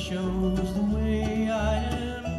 shows the way I am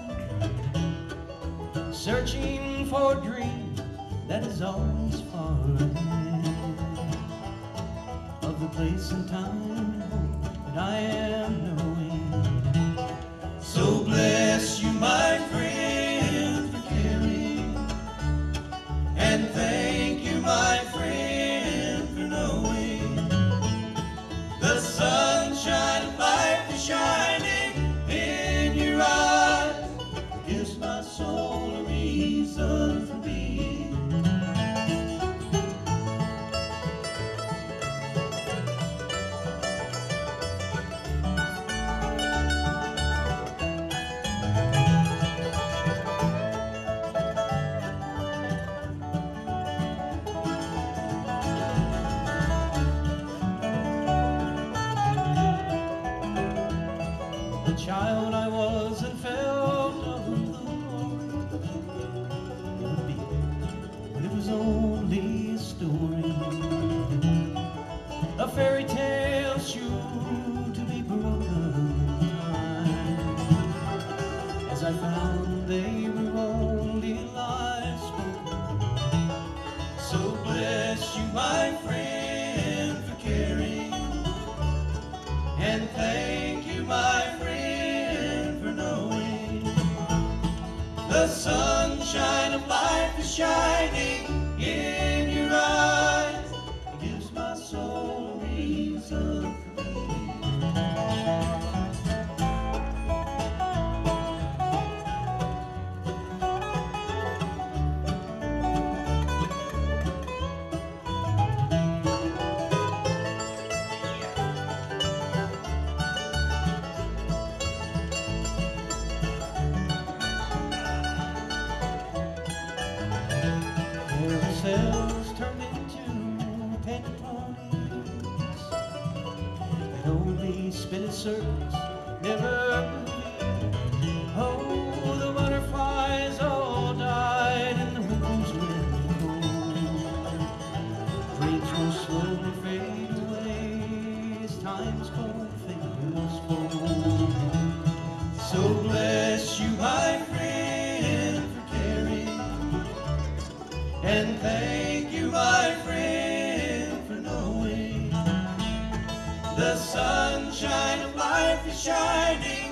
going, searching for a dream that is always far ahead of the place and time and home that I am knowing. So bless you, my friend, for caring, and thank you, my friend, for knowing the sunshine of life is shining in your eyes. Gives my soul a reason for being. The child I was and felt of the glory it would be, but it was only a story, a fairy tale sure to be broken. As I found they were only lies spoken. So bless you, my friend, for caring, and thank you, my friend, for knowing the sunshine of life is shining in your eyes. It gives my soul a reason for being. Cells turned into pentatonics that only spin in circles, never moving. Oh, the butterflies all died in the winds when cold. Dreams will slowly fade away as time's cold fingers fold. So bless you, my friend, for caring, and thank you, my friend, for knowing the sunshine of life is shining